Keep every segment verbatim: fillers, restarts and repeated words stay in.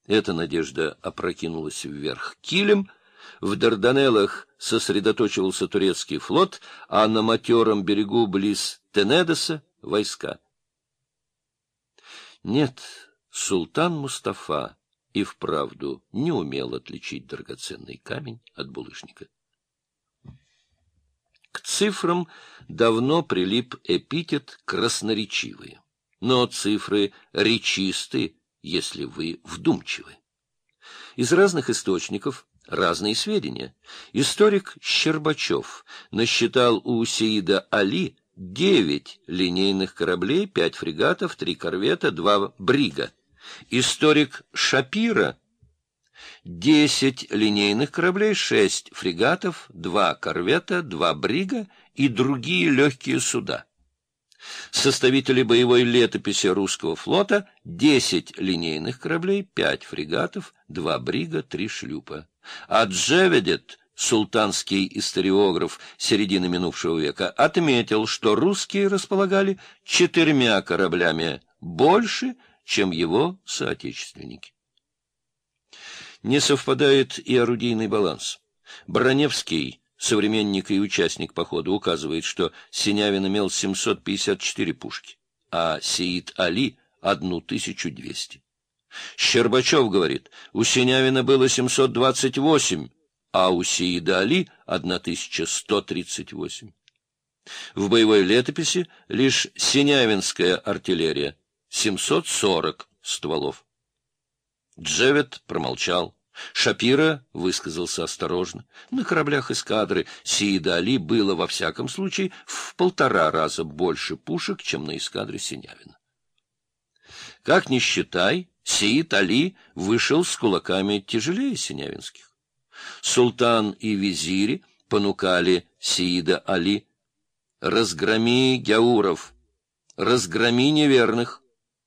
Эта надежда опрокинулась вверх килем. В Дарданеллах сосредоточивался турецкий флот, а на матером берегу близ Тенедоса — войска. Нет, султан Мустафа и вправду не умел отличить драгоценный камень от булыжника. К цифрам давно прилип эпитет «красноречивые», но цифры речисты, если вы вдумчивы. Из разных источников разные сведения. Историк Щербачев насчитал у Сеида Али девять линейных кораблей, пять фрегатов, три корвета, два брига. Историк Шапира — десять линейных кораблей, шесть фрегатов, два корвета, два брига и другие легкие суда. Составители боевой летописи русского флота — десять линейных кораблей, пять фрегатов, два брига, три шлюпа. А Джеведет, султанский историограф середины минувшего века, отметил, что русские располагали четырьмя кораблями больше, чем его соотечественники. Не совпадает и орудийный баланс. Броневский, современник и участник похода, указывает, что Синявин имел семьсот пятьдесят четыре пушки, а Сеид Али — тысячу двести. Щербачев говорит, у Синявина было семьсот двадцать восемь, а у Сеида Али — тысяча сто тридцать восемь. В боевой летописи лишь синявинская артиллерия — семьсот сорок стволов. Джевед промолчал. Шапира высказался осторожно. На кораблях эскадры Сеида Али было, во всяком случае, в полтора раза больше пушек, чем на эскадре Синявина. Как ни считай, Сеид Али вышел с кулаками тяжелее синявинских. Султан и визири понукали Сеида Али: «Разгроми гяуров, разгроми неверных,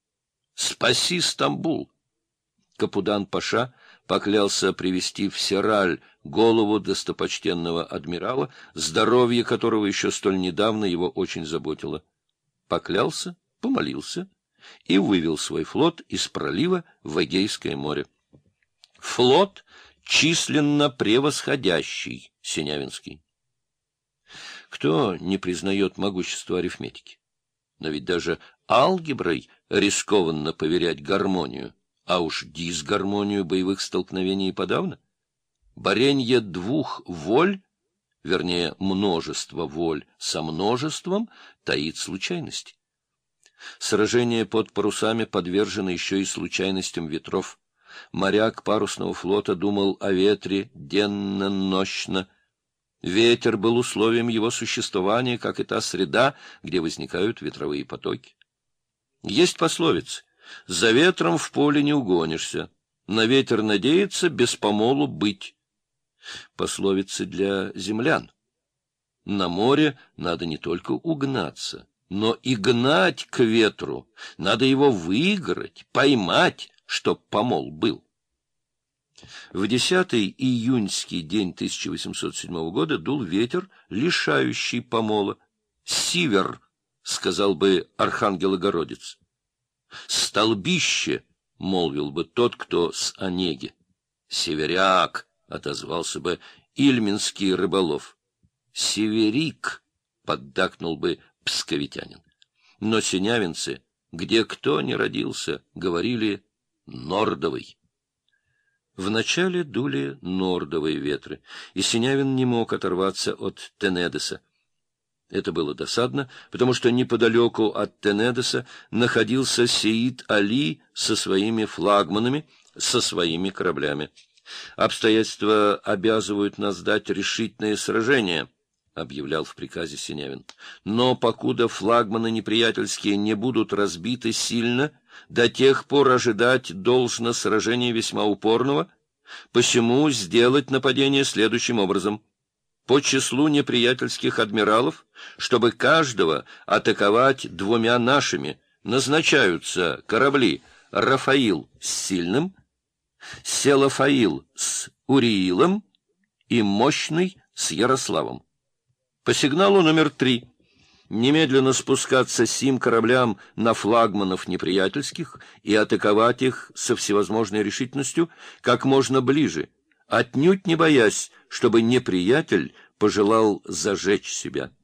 спаси Стамбул». Капудан-паша поклялся привести в Сераль голову достопочтенного адмирала, здоровье которого еще столь недавно его очень заботило. Поклялся, помолился и вывел свой флот из пролива в Эгейское море. Флот, численно превосходящий синявинский. Кто не признает могущество арифметики? Но ведь даже алгеброй рискованно поверять гармонию, а уж дисгармонию боевых столкновений и подавно. Боренье двух воль, вернее, множество воль со множеством, таит случайности. Сражения под парусами подвержены еще и случайностям ветров. Моряк парусного флота думал о ветре денно-нощно. Ветер был условием его существования, как и та среда, где возникают ветровые потоки. Есть пословица: «За ветром в поле не угонишься, на ветер надеяться, без помолу быть». Пословицы для землян. На море надо не только угнаться, но и гнать к ветру, надо его выиграть, поймать, чтоб помол был. В десятый июньский день тысяча восемьсот седьмого года дул ветер, лишающий помола. «Сивер», — сказал бы архангелогородец. «Столбище», — молвил бы тот, кто с Онеги. «Северяк», — отозвался бы ильминский рыболов. «Северик», — поддакнул бы псковитянин. Но синявинцы, где кто ни родился, говорили «нордовый». Вначале дули нордовые ветры, и Синявин не мог оторваться от Тенедоса. Это было досадно, потому что неподалеку от Тенедоса находился Сеид Али со своими флагманами, со своими кораблями. «Обстоятельства обязывают нас дать решительное сражение», — объявлял в приказе Синявин. «Но покуда флагманы неприятельские не будут разбиты сильно, до тех пор ожидать должно сражения весьма упорного, посему сделать нападение следующим образом. По числу неприятельских адмиралов, чтобы каждого атаковать двумя нашими, назначаются корабли Рафаил с Сильным, Селафаил с Уриилом и Мощный с Ярославом. По сигналу номер три немедленно спускаться сим кораблям на флагманов неприятельских и атаковать их со всевозможной решительностью как можно ближе, отнюдь не боясь, чтобы неприятель пожелал зажечь себя.